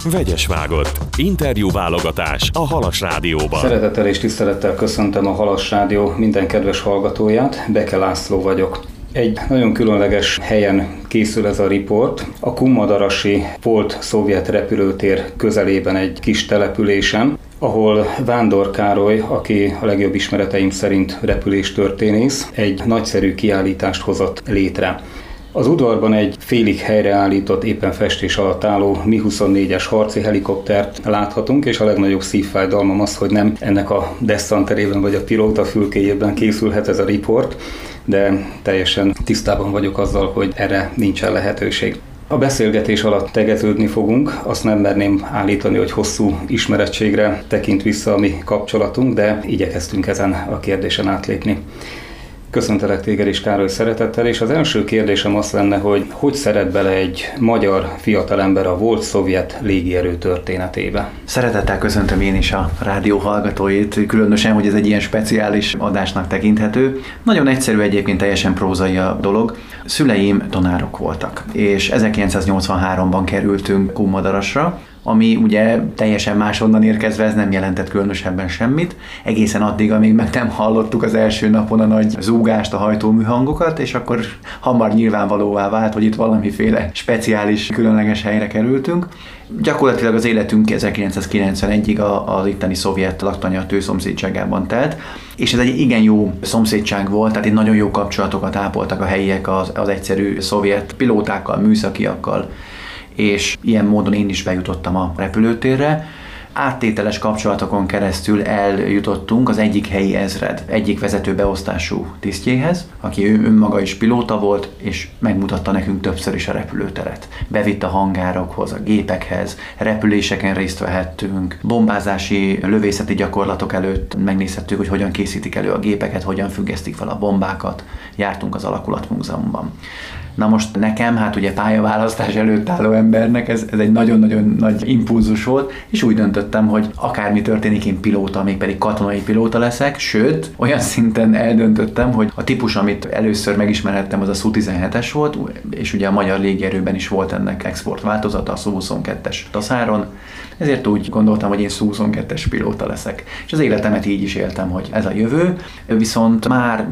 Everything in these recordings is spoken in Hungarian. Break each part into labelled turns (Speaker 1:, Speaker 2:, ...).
Speaker 1: Vegyes vágott. Interjúválogatás a Halas Rádióban.
Speaker 2: Szeretettel és tisztelettel köszöntöm a Halas Rádió minden kedves hallgatóját, Beke László vagyok. Egy nagyon különleges helyen készül ez a riport, a Kunmadarasi volt szovjet repülőtér közelében egy kis településen, ahol Vándor Károly, aki a legjobb ismereteim szerint repüléstörténész, egy nagyszerű kiállítást hozott létre. Az udvarban egy félig helyreállított, éppen festés alatt álló Mi-24-es harci helikoptert láthatunk, és a legnagyobb szívfájdalmam az, hogy nem ennek a desszanterében vagy a pilóta fülkéjében készülhet ez a riport, de teljesen tisztában vagyok azzal, hogy erre nincsen lehetőség. A beszélgetés alatt tegeződni fogunk, azt nem merném állítani, hogy hosszú ismerettségre tekint vissza a mi kapcsolatunk, de igyekeztünk ezen a kérdésen átlépni. Köszöntelek téged is, Károly, szeretettel, és az első kérdésem az lenne, hogy szeret bele egy magyar fiatalember a volt szovjet légierő történetébe?
Speaker 3: Szeretettel köszöntöm én is a rádió hallgatóit, különösen, hogy ez egy ilyen speciális adásnak tekinthető. Nagyon egyszerű, egyébként teljesen prózai a dolog. Szüleim tanárok voltak, és 1983-ban kerültünk Kunmadarasra, ami ugye teljesen máshonnan érkezve, ez nem jelentett különösebben semmit, egészen addig, amíg meg nem hallottuk az első napon a nagy zúgást, a hajtóműhangokat, és akkor hamar nyilvánvalóvá vált, hogy itt valamiféle speciális, különleges helyre kerültünk. Gyakorlatilag az életünk 1991-ig az itteni szovjet laktanya szomszédságában telt, és ez egy igen jó szomszédság volt, tehát itt nagyon jó kapcsolatokat ápoltak a helyiek az egyszerű szovjet pilótákkal, műszakiakkal, és ilyen módon én is bejutottam a repülőtérre. Áttételes kapcsolatokon keresztül eljutottunk az egyik helyi ezred, egyik vezetőbeosztású tisztjéhez, aki önmaga is pilóta volt, és megmutatta nekünk többször is a repülőteret. Bevitt a hangárokhoz, a gépekhez, repüléseken részt vehettünk, bombázási, lövészeti gyakorlatok előtt megnézhettük, hogy hogyan készítik elő a gépeket, hogyan függesztik fel a bombákat, jártunk az Alakulatmúzeumban. Na most nekem, hát ugye pályaválasztás előtt álló embernek ez egy nagyon-nagyon nagy impulzus volt, és úgy döntöttem, hogy akármi történik, én pilóta, mégpedig katonai pilóta leszek, sőt, olyan szinten eldöntöttem, hogy a típus, amit először megismerhettem, az a Su-17-es volt, és ugye a magyar légierőben is volt ennek export változata, a Su-22-es Taszáron, ezért úgy gondoltam, hogy én Su-22-es pilóta leszek. És az életemet így is éltem, hogy ez a jövő, viszont már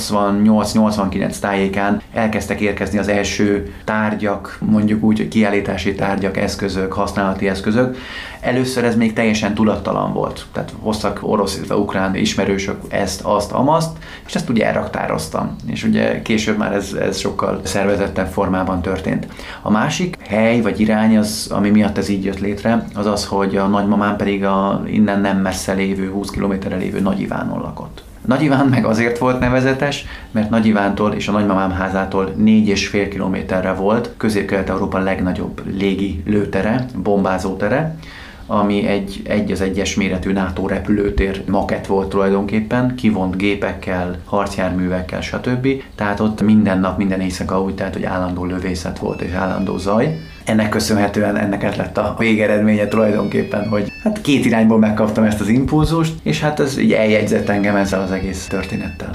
Speaker 3: 88-89 tájékán elkezdtek érkezni az első tárgyak, mondjuk úgy, hogy kiállítási tárgyak, eszközök, használati eszközök. Először ez még teljesen tudattalan volt. Tehát hoztak orosz, illetve ukrán ismerősök ezt, azt, amazt, és ezt ugye elraktároztam. És ugye később már ez sokkal szervezettebb formában történt. A másik hely vagy irány, ami miatt ez így jött létre, az, hogy a nagymamám pedig innen nem messze lévő, 20 kilométerre lévő Nagy Ivánon lakott. Nagy Iván meg azért volt nevezetes, mert Nagy Ivántól és a nagymamám házától 4,5 kilométerre volt Közép-Kelet-Európa legnagyobb légi lőtere, bombázótere, ami egy az egyes méretű NATO repülőtér makett volt tulajdonképpen, kivont gépekkel, harcjárművekkel, stb. Tehát ott minden nap, minden éjszaka úgy telt, hogy állandó lövészet volt és állandó zaj. Ennek köszönhetően ennek ez lett a végeredménye tulajdonképpen, hogy hát két irányból megkaptam ezt az impulzust, és hát ez így eljegyzett engem ezzel az egész történettel.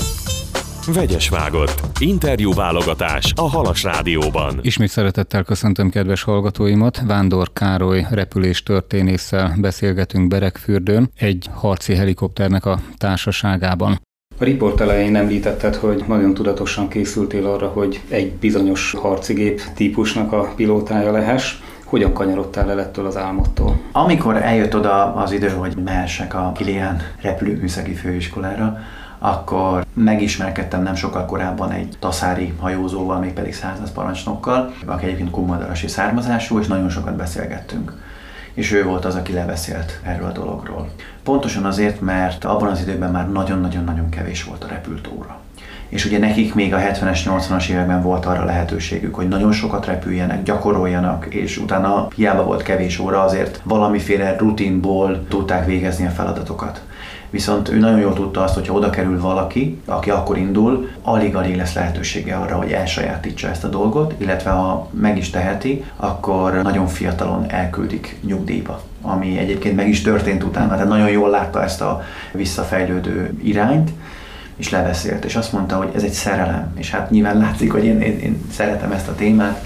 Speaker 1: Vegyes vágott. Interjúválogatás a Halas Rádióban.
Speaker 4: Ismét szeretettel köszöntöm kedves hallgatóimat. Vándor Károly repüléstörténésszel beszélgetünk Beregfürdőn, egy harci helikopternek a társaságában.
Speaker 2: A riport elején említetted, hogy nagyon tudatosan készültél arra, hogy egy bizonyos harcigép típusnak a pilótája lehess. Hogyan kanyarodtál el ettől az álmodtól?
Speaker 3: Amikor eljött oda az idő, hogy mehessek a Kilián repülőműszaki főiskolára, akkor megismerkedtem nem sokkal korábban egy taszári hajózóval, mégpedig század parancsnokkal, aki egyébként kunmadarasi származású, és nagyon sokat beszélgettünk. És ő volt az, aki lebeszélt erről a dologról. Pontosan azért, mert abban az időben már nagyon-nagyon-nagyon kevés volt a repült óra. És ugye nekik még a 70-es, 80-as években volt arra lehetőségük, hogy nagyon sokat repüljenek, gyakoroljanak, és utána hiába volt kevés óra, azért valamiféle rutinból tudták végezni a feladatokat. Viszont ő nagyon jól tudta azt, hogyha oda kerül valaki, aki akkor indul, alig-alig lesz lehetősége arra, hogy elsajátítsa ezt a dolgot, illetve ha meg is teheti, akkor nagyon fiatalon elküldik nyugdíjba. Ami egyébként meg is történt utána, tehát nagyon jól látta ezt a visszafejlődő irányt, és lebeszélt, és azt mondta, hogy ez egy szerelem, és hát nyilván látszik, hogy én szeretem ezt a témát,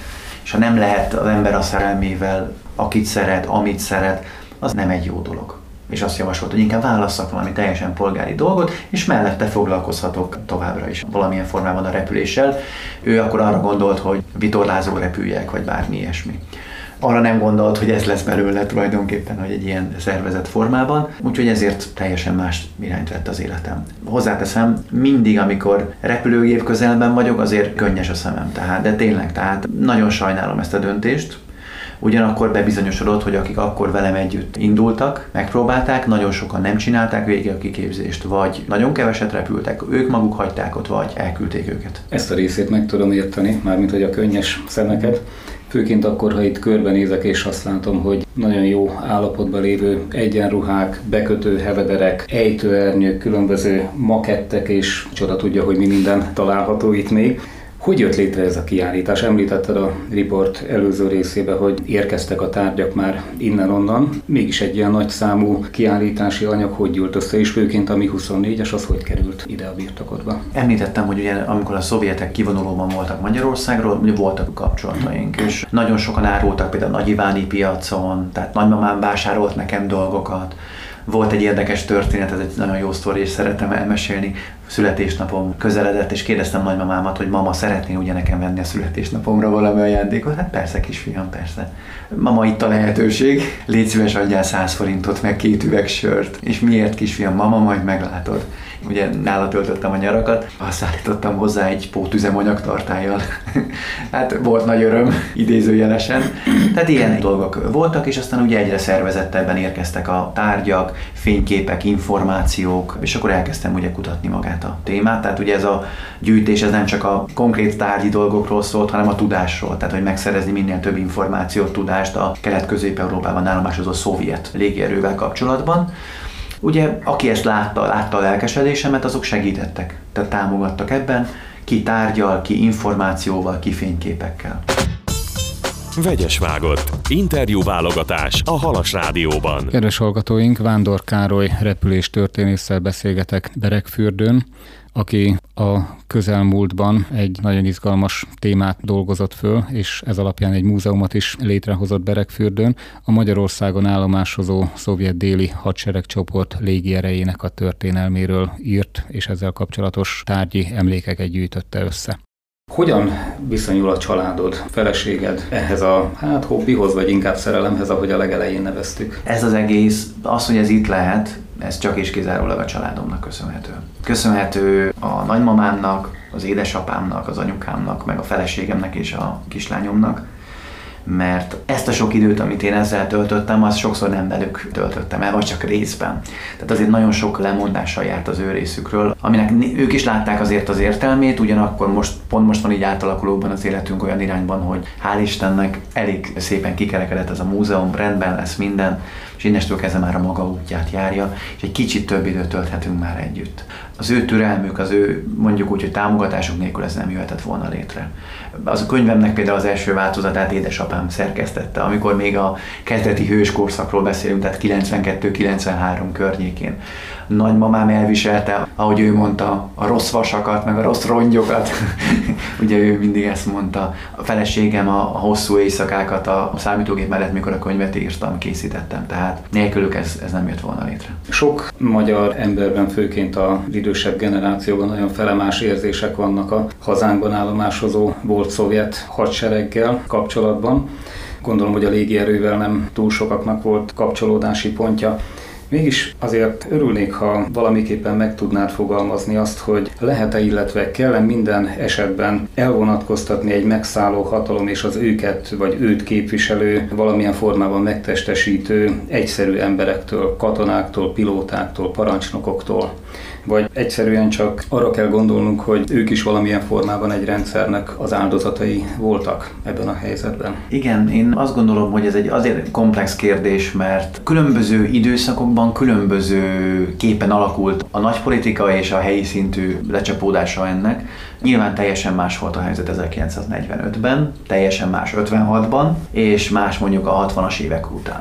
Speaker 3: és ha nem lehet az ember a szerelmével, akit szeret, amit szeret, az nem egy jó dolog. És azt javasolt, hogy inkább válasszak valami teljesen polgári dolgot, és mellette foglalkozhatok továbbra is valamilyen formában a repüléssel. Ő akkor arra gondolt, hogy vitorlázó repüljek, vagy bármi ilyesmi. Arra nem gondolt, hogy ez lesz belőle tulajdonképpen, hogy egy ilyen szervezett formában, úgyhogy ezért teljesen más irányt vett az életem. Hozzáteszem, mindig, amikor repülőgép közelben vagyok, azért könnyes a szemem, de tényleg, nagyon sajnálom ezt a döntést. Ugyanakkor bebizonyosodott, hogy akik akkor velem együtt indultak, megpróbálták, nagyon sokan nem csinálták végig a kiképzést, vagy nagyon keveset repültek, ők maguk hagyták ott, vagy elküldték őket.
Speaker 2: Ezt a részét meg tudom érteni, mármint hogy a könnyes szemeket. Főként akkor, ha itt körbenézek és azt látom, hogy nagyon jó állapotban lévő egyenruhák, bekötő hevederek, ejtőernyők, különböző makettek, és csoda tudja, hogy mi minden található itt még. Hogy jött létre ez a kiállítás? Említetted a riport előző részében, hogy érkeztek a tárgyak már innen-onnan. Mégis egy ilyen nagy számú kiállítási anyag hogy gyűlt össze, és főként a Mi-24-es az hogy került ide a birtokodba?
Speaker 3: Említettem, hogy ugye, amikor a szovjetek kivonulóban voltak Magyarországról, ugye voltak kapcsolataink, és nagyon sokan árultak például a Nagyiváni piacon, tehát nagymamám vásárolt nekem dolgokat. Volt egy érdekes történet, ez egy nagyon jó sztori, és szeretem elmesélni. Születésnapom közeledett, és kérdeztem nagymamámat, hogy mama, szeretné ugye nekem venni a születésnapomra valami ajándékot? Hát persze, kisfiam, persze. Mama, itt a lehetőség, légy szíves, adjál 100 forintot, meg 2 üveg sört. És miért, kisfiam? Mama, majd meglátod. Ugye nála töltöttem a nyarakat, azt állítottam hozzá egy pótüzemanyag tartállyal. Hát volt nagy öröm, idézőjelesen. Tehát ilyen dolgok voltak, és aztán ugye egyre szervezettebben érkeztek a tárgyak, fényképek, információk, és akkor elkezdtem ugye kutatni magát a témát. Tehát ugye ez a gyűjtés, ez nem csak a konkrét tárgyi dolgokról szólt, hanem a tudásról. Tehát, hogy megszerezni minél több információt, tudást a Kelet-Közép-Európában állomásozó szovjet légierővel kapcsolatban. Ugye, aki ezt látta a lelkesedésemet, azok segítettek, tehát támogattak ebben, ki tárgyal, ki információval, ki fényképekkel.
Speaker 1: Vegyes vágott. Interjúválogatás a Halas Rádióban.
Speaker 4: Kedves hallgatóink, Vándor Károly repüléstörténésszel beszélgetek Beregfürdőn, aki a közelmúltban egy nagyon izgalmas témát dolgozott föl, és ez alapján egy múzeumot is létrehozott Beregfürdőn, a Magyarországon állomásozó szovjet déli hadseregcsoport légierejének a történelméről írt, és ezzel kapcsolatos tárgyi emlékeket gyűjtötte össze.
Speaker 2: Hogyan viszonyul a családod, feleséged ehhez a hobbihoz, vagy inkább szerelemhez, ahogy a legelején neveztük?
Speaker 3: Ez az egész, az, hogy ez itt lehet, ez csak és kizárólag a családomnak köszönhető. Köszönhető a nagymamámnak, az édesapámnak, az anyukámnak, meg a feleségemnek és a kislányomnak, mert ezt a sok időt, amit én ezzel töltöttem, azt sokszor nem velük töltöttem el, vagy csak részben. Tehát azért nagyon sok lemondással járt az ő részükről, aminek ők is látták azért az értelmét, ugyanakkor pont most van így átalakulóban az életünk olyan irányban, hogy hál' Istennek elég szépen kikerekedett ez a múzeum, rendben lesz minden, és innestől kezdve már a maga útját járja, és egy kicsit több időt tölthetünk már együtt. Az ő türelmük, az ő mondjuk úgy, hogy támogatásuk nélkül ez nem jöhetett volna létre. Az a könyvemnek például az első változatát édesapám szerkesztette, amikor még a kezdeti hőskorszakról beszélünk, tehát 92-93 környékén. Nagymamám elviselte, ahogy ő mondta, a rossz vasakat, meg a rossz rongyokat. Ugye ő mindig ezt mondta. A feleségem a hosszú éjszakákat a számítógép mellett, mikor a könyvet írtam, készítettem. Tehát nélkülük ez nem jött volna létre.
Speaker 2: Sok magyar emberben, főként az idősebb generációban nagyon felemás érzések vannak a hazánkban állomásozó volt szovjet hadsereggel kapcsolatban. Gondolom, hogy a légierővel nem túl sokaknak volt kapcsolódási pontja. Mégis azért örülnék, ha valamiképpen meg tudnád fogalmazni azt, hogy lehet-e, illetve kell-e minden esetben elvonatkoztatni egy megszálló hatalom és az őket vagy őt képviselő, valamilyen formában megtestesítő egyszerű emberektől, katonáktól, pilótáktól, parancsnokoktól. Vagy egyszerűen csak arra kell gondolnunk, hogy ők is valamilyen formában egy rendszernek az áldozatai voltak ebben a helyzetben.
Speaker 3: Igen, én azt gondolom, hogy ez egy azért komplex kérdés, mert különböző időszakokban különböző képen alakult a nagypolitika és a helyi szintű lecsapódása ennek. Nyilván teljesen más volt a helyzet 1945-ben, teljesen más 56-ban, és más mondjuk a 60-as évek után.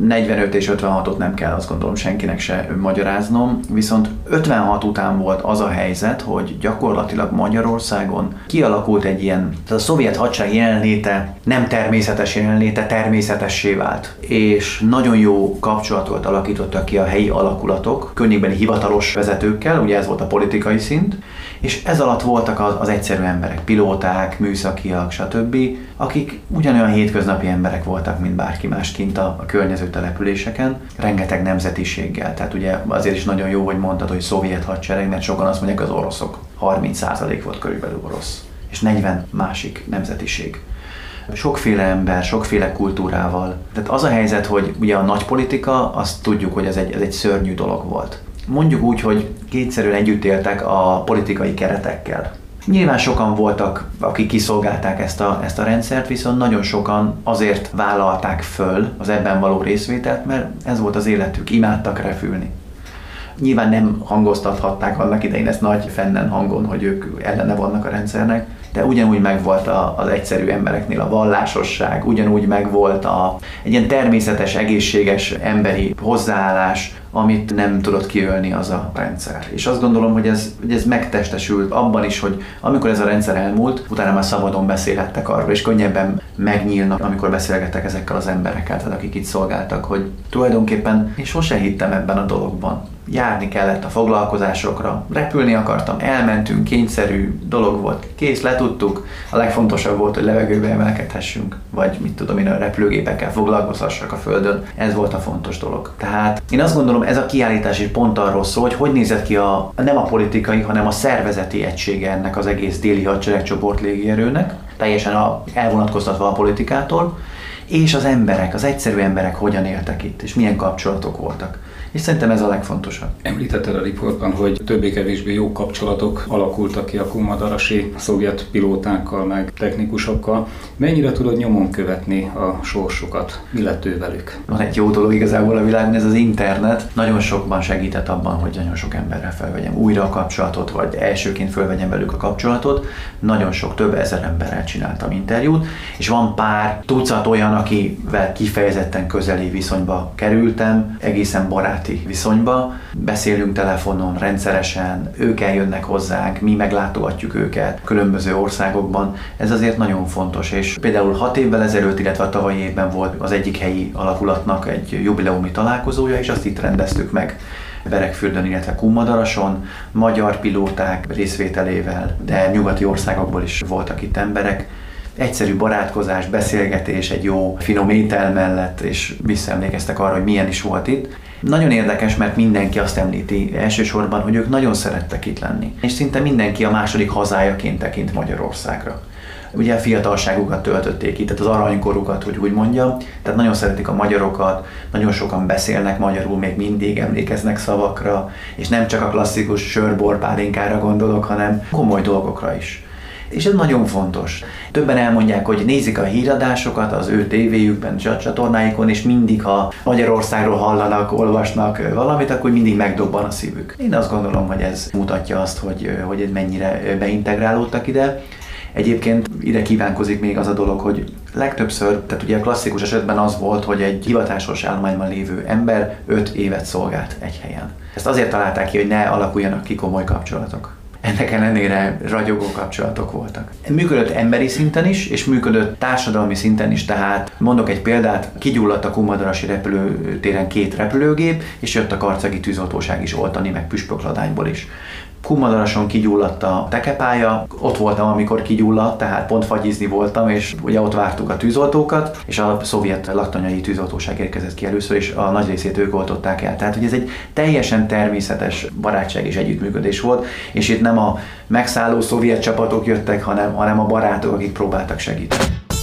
Speaker 3: 45 és 56-ot nem kell, azt gondolom, senkinek se magyaráznom, viszont 56 után volt az a helyzet, hogy gyakorlatilag Magyarországon kialakult egy ilyen, a szovjet hadsereg jelenléte, nem természetes jelenléte, természetessé vált. És nagyon jó kapcsolatot alakítottak ki a helyi alakulatok, környékbeli hivatalos vezetőkkel, ugye ez volt a politikai szint, és ez alatt voltak az egyszerű emberek, pilóták, műszakiak, stb., akik ugyanolyan hétköznapi emberek voltak, mint bárki más kint a környező településeken, rengeteg nemzetiséggel. Tehát ugye azért is nagyon jó, hogy mondtad, hogy szovjet hadsereg, mert sokan azt mondják, az oroszok. 30% volt körülbelül orosz, és 40 másik nemzetiség. Sokféle ember, sokféle kultúrával. Tehát az a helyzet, hogy ugye a nagy politika, azt tudjuk, hogy ez egy szörnyű dolog volt. Mondjuk úgy, hogy kétszerűen együtt éltek a politikai keretekkel. Nyilván sokan voltak, akik kiszolgálták ezt a rendszert, viszont nagyon sokan azért vállalták föl az ebben való részvételt, mert ez volt az életük, imádtak repülni. Nyilván nem hangoztathatták annak idején ezt nagy fennen hangon, hogy ők ellene vannak a rendszernek, de ugyanúgy megvolt az egyszerű embereknél a vallásosság, ugyanúgy megvolt egy ilyen természetes, egészséges emberi hozzáállás, amit nem tudott kiölni az a rendszer. És azt gondolom, hogy ez megtestesült abban is, hogy amikor ez a rendszer elmúlt, utána már szabadon beszélhettek arról, és könnyebben megnyílnak, amikor beszélgettek ezekkel az emberekkel, tehát akik itt szolgáltak, hogy tulajdonképpen én sose hittem ebben a dologban. Járni kellett a foglalkozásokra, repülni akartam, elmentünk, kényszerű dolog volt, kész, letudtuk. A legfontosabb volt, hogy levegőbe emelkedhessünk, vagy mit tudom én, a repülőgépekkel foglalkozhassak a földön. Ez volt a fontos dolog. Tehát én azt gondolom, ez a kiállítás is pont arról szól, hogy nézett ki nem a politikai, hanem a szervezeti egysége ennek az egész déli hadseregcsoport légierőnek, teljesen elvonatkoztatva a politikától, és az emberek, az egyszerű emberek hogyan éltek itt, és milyen kapcsolatok voltak. És szerintem ez a legfontosabb.
Speaker 2: Említetted a riportban, hogy többé-kevésbé jó kapcsolatok alakultak ki a kummadarasi szovjet pilótákkal, meg technikusokkal. Mennyire tudod nyomon követni a sorsukat? Mi lett ő velük?
Speaker 3: Van egy jó dolog igazából a világon, ez az internet. Nagyon sokban segített abban, hogy nagyon sok emberrel felvegyem újra a kapcsolatot, vagy elsőként felvegyem velük a kapcsolatot. Nagyon sok, több ezer emberrel csináltam interjút, és van pár tucat olyan, akivel kifejezetten közeli viszonyba kerültem, egészen baráti viszonyba. Beszélünk telefonon rendszeresen, ők eljönnek hozzánk, mi meglátogatjuk őket különböző országokban. Ez azért nagyon fontos, és például 6 évvel ezelőtt, illetve a tavalyi évben volt az egyik helyi alakulatnak egy jubileumi találkozója, és azt itt rendeztük meg Beregfürdön, illetve Kummadarason, magyar pilóták részvételével, de nyugati országokból is voltak itt emberek. Egyszerű barátkozás, beszélgetés, egy jó finom étel mellett, és visszaemlékeztek arra, hogy milyen is volt itt. Nagyon érdekes, mert mindenki azt említi elsősorban, hogy ők nagyon szerettek itt lenni. És szinte mindenki a második hazájaként tekint Magyarországra. Ugye a fiatalságukat töltötték itt, tehát az aranykorukat, hogy úgy mondjam. Tehát nagyon szeretik a magyarokat, nagyon sokan beszélnek magyarul, még mindig emlékeznek szavakra, és nem csak a klasszikus sör-bor-pálinkára gondolok, hanem komoly dolgokra is. És ez nagyon fontos. Többen elmondják, hogy nézik a híradásokat az ő tévéjükben, csatornáikon, és mindig, ha Magyarországról hallanak, olvasnak valamit, akkor mindig megdobban a szívük. Én azt gondolom, hogy ez mutatja azt, hogy mennyire beintegrálódtak ide. Egyébként ide kívánkozik még az a dolog, hogy legtöbbször, tehát ugye a klasszikus esetben az volt, hogy egy hivatásos állományban lévő ember 5 évet szolgált egy helyen. Ezt azért találták ki, hogy ne alakuljanak ki komoly kapcsolatok. Ennek ellenére ragyogó kapcsolatok voltak. Működött emberi szinten is, és működött társadalmi szinten is, tehát mondok egy példát, kigyulladt a kummadarasi repülőtéren 2 repülőgép, és jött a karcagi tűzoltóság is oltani, meg püspökladányból is. Kummadarason kigyulladt a tekepálya, ott voltam, amikor kigyulladt, tehát pont fagyizni voltam, és ugye ott vártuk a tűzoltókat, és a szovjet laktanyai tűzoltóság érkezett ki először, és a nagy részét ők oltották el. Tehát, hogy ez egy teljesen természetes barátság és együttműködés volt, és itt nem a megszálló szovjet csapatok jöttek, hanem a barátok, akik próbáltak segíteni.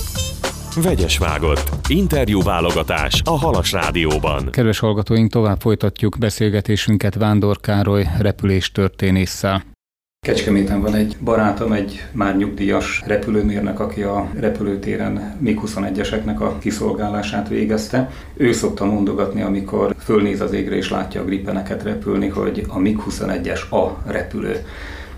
Speaker 1: Vegyes vágott. Interjúválogatás a Halas Rádióban.
Speaker 4: Kedves hallgatóink, tovább folytatjuk beszélgetésünket Vándor Károly repüléstörténésszel.
Speaker 2: Kecskeméten van egy barátom, egy már nyugdíjas repülőmérnök, aki a repülőtéren MiG-21-eseknek a kiszolgálását végezte. Ő szokta mondogatni, amikor fölnéz az égre és látja a Gripeneket repülni, hogy a MiG-21-es a repülő.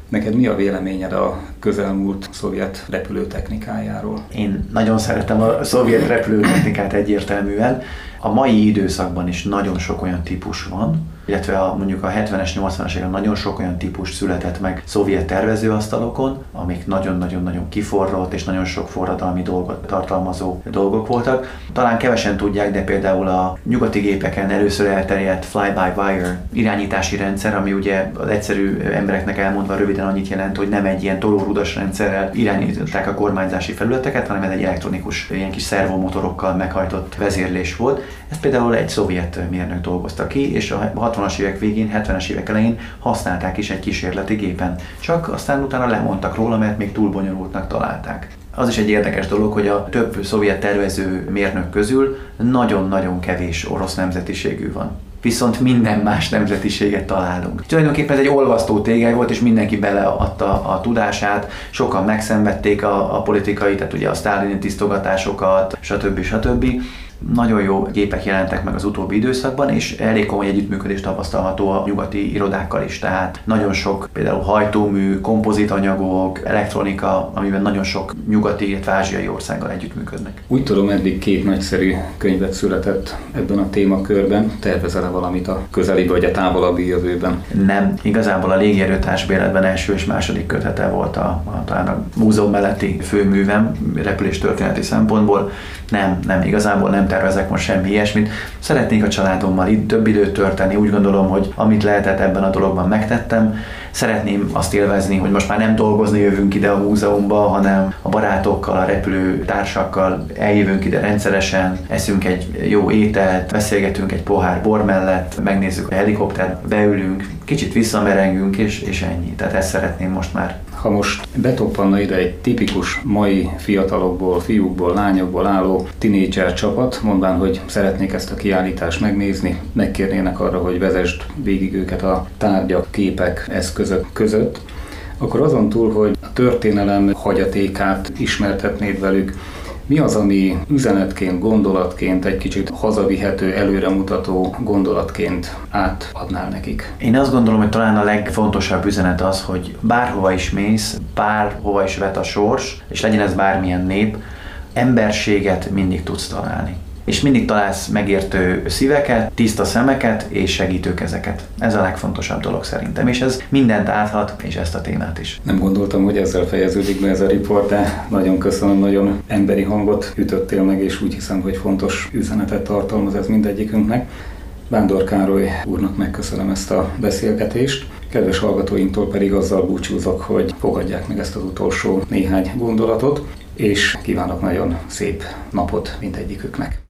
Speaker 2: Neked mi a véleményed a közelmúlt szovjet repülőtechnikájáról?
Speaker 3: Én nagyon szeretem a szovjet repülőtechnikát egyértelműen. A mai időszakban is nagyon sok olyan típus van, illetve mondjuk a 70-es, 80-as években nagyon sok olyan típus született meg szovjet tervezőasztalokon, amik nagyon-nagyon-nagyon kiforrott és nagyon sok forradalmi dolgot tartalmazó dolgok voltak. Talán kevesen tudják, de például a nyugati gépeken először elterjedt fly-by-wire irányítási rendszer, ami ugye az egyszerű embereknek elmondva röviden annyit jelent, hogy nem egy ilyen tolórudas rendszerrel irányították a kormányzási felületeket, hanem ez egy elektronikus, ilyen kis szervomotorokkal meghajtott vezérlés volt. Ezt például egy szovjet mérnök dolgozta ki, és a 60-as évek végén, 70-es évek elején használták is egy kísérleti gépen. Csak aztán utána lemondtak róla, mert még túl bonyolultnak találták. Az is egy érdekes dolog, hogy a több szovjet tervező mérnök közül nagyon-nagyon kevés orosz nemzetiségű van. Viszont minden más nemzetiséget találunk. Tulajdonképpen ez egy olvasztó tégely volt, és mindenki beleadta a tudását, sokan megszenvedték a politikai, tehát ugye a sztálini tisztogatásokat, stb. Nagyon jó gépek jelentek meg az utóbbi időszakban, és elég komoly együttműködés tapasztalható a nyugati irodákkal is. Tehát nagyon sok például hajtómű, kompozitanyagok, elektronika, amiben nagyon sok nyugati, illetve ázsiai országgal együttműködnek.
Speaker 2: Úgy tudom, eddig 2 nagyszerű könyvet született ebben a témakörben. Tervezel-e valamit a közeli vagy a távolabbi jövőben? Nem.
Speaker 3: Igazából a légierő társbérletben első és második kötete volt talán a múzeum melletti főművem repüléstörténeti szempontból. Nem, igazából nem tervezek most semmi ilyesmit. Szeretnék a családommal itt több időt tölteni, úgy gondolom, hogy amit lehetett ebben a dologban megtettem. Szeretném azt élvezni, hogy most már nem dolgozni jövünk ide a múzeumba, hanem a barátokkal, a repülőtársakkal eljövünk ide rendszeresen, eszünk egy jó ételt, beszélgetünk egy pohár bor mellett, megnézzük a helikoptert, beülünk, kicsit visszamerengünk, és ennyi. Tehát ezt szeretném most már.
Speaker 2: Ha most betoppanna ide egy tipikus mai fiatalokból, fiúkból, lányokból álló tinédzser csapat, mondván, hogy szeretnék ezt a kiállítást megnézni, megkérnének arra, hogy vezesd végig őket a tárgyak, képek, eszközök között, akkor azon túl, hogy a történelem hagyatékát ismertetnéd velük, mi az, ami üzenetként, gondolatként, egy kicsit hazavihető, előremutató gondolatként átadnál nekik?
Speaker 3: Én azt gondolom, hogy talán a legfontosabb üzenet az, hogy bárhova is mész, bárhova is vet a sors, és legyen ez bármilyen nép, emberséget mindig tudsz találni. És mindig találsz megértő szíveket, tiszta szemeket és segítő kezeket. Ez a legfontosabb dolog szerintem, és ez mindent áthat, és ezt a témát is.
Speaker 2: Nem gondoltam, hogy ezzel fejeződik be ez a riport, de nagyon köszönöm, nagyon emberi hangot ütöttél meg, és úgy hiszem, hogy fontos üzenetet tartalmaz ez mindegyikünknek. Vándor Károly úrnak megköszönöm ezt a beszélgetést. Kedves hallgatóinktól pedig azzal búcsúzok, hogy fogadják meg ezt az utolsó néhány gondolatot, és kívánok nagyon szép napot mindegyiküknek.